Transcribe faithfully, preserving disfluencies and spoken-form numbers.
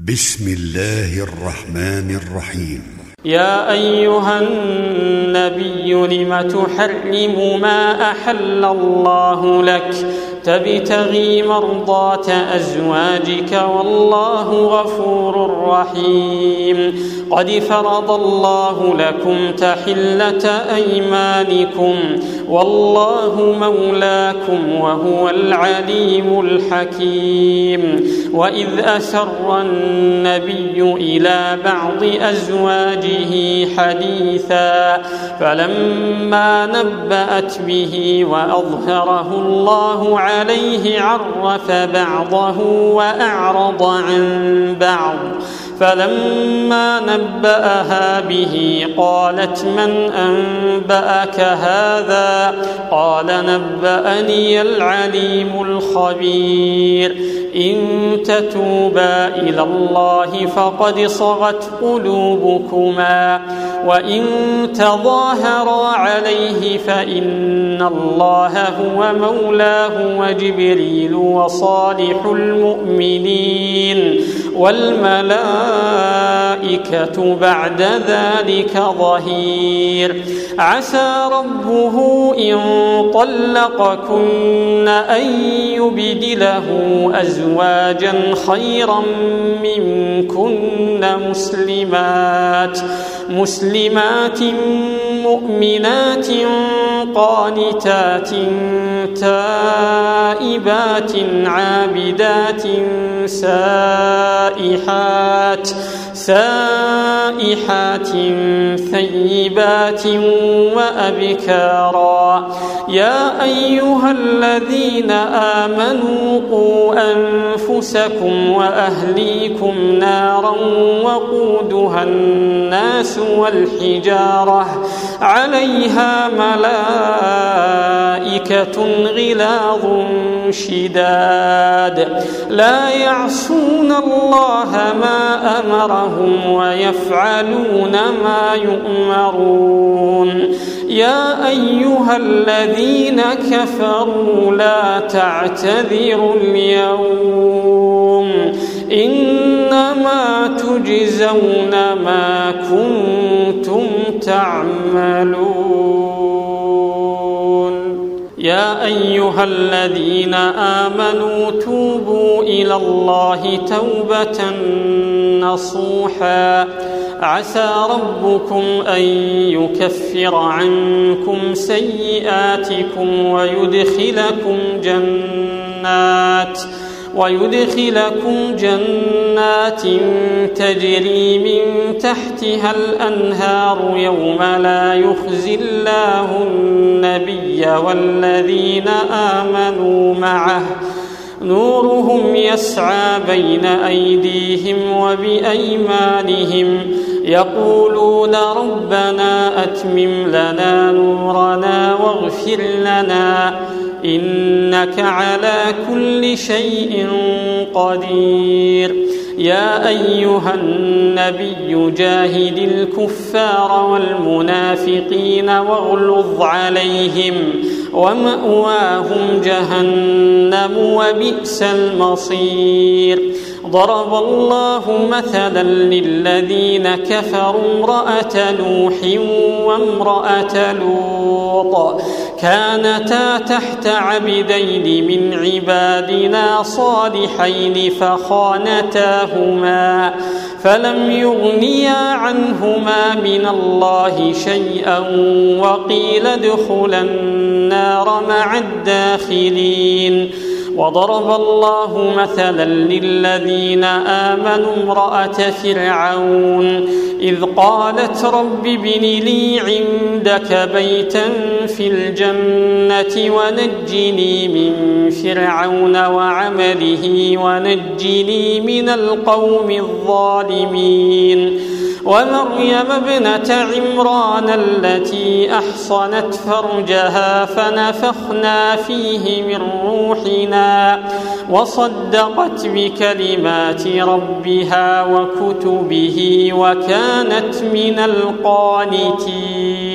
بسم الله الرحمن الرحيم. يا أيها النبي لم تحرم ما أحل الله لك تبتغي مرضات أزواجك والله غفور رحيم. قد فرض الله لكم تحلة أيمانكم والله مولاكم وهو العليم الحكيم. وإذ أسر النبي إلى بعض أزواجه حديثا فلما نبأت به وأظهره الله عليه عرف بعضه وأعرض عن بعض. فلما نبأها به قالت من أنبأك هذا؟ قال نبأني العليم الخبير. إن تتوبا إلى الله فقد صغت قلوبكما وإن تظاهرا عليه فإن الله هو مولاه وجبريل وصالح المؤمنين والملائكة بعد ذلك ظهير. عسى ربه إن طلقكن أن يبدله أزواجا خيرا منكن مسلمات مسلمات مؤمنات قانتات تائبات عابدات سائحات سائحات ثيبات وأبكارا. يا أيها الذين آمنوا قوا أنفسكم وأهليكم نارا وقودها الناس والحجارة عليها ملائكة غلاظ شداد لا يعصون الله ما أمرهم ويفعلون ما يؤمرون. يا أيها الذين كفروا لا تعتذروا اليوم إنما تجزون ما كنتم تعملون. يا أيها الذين آمنوا توبوا إلى الله توبة نصوحا عسى ربكم أن يكفر عنكم سيئاتكم ويدخلكم جنات ويدخلكم جنات تجري من تحتها الأنهار يوم لا يخزي الله النبي والذين آمنوا معه نورهم يسعى بين أيديهم وبأيمانهم يقولون ربنا أتمم لنا نورنا واغفر لنا إنك على كل شيء قدير. يا أيها النبي جاهد الكفار والمنافقين واغلظ عليهم ومأواهم جهنم وبئس المصير. ضرب الله مثلا للذين كفروا امرأة نوح وامرأة لوط كانتا تحت عبدين من عبادنا صالحين فخانتاهما فلم يغنيا عنهما من الله شيئا وقيل ادخلا النار مع الداخلين. وضرب الله مثلا للذين آمنوا امرأة فرعون إذ قالت رب ابن لي عندك بيتا في الجنة ونجني من فرعون وعمله ونجني من القوم الظالمين. ومريم ابنة عمران التي أحصنت فرجها فنفخنا فيه من روحنا وصدقت بكلمات ربها وكتبه وكانت من القانتين.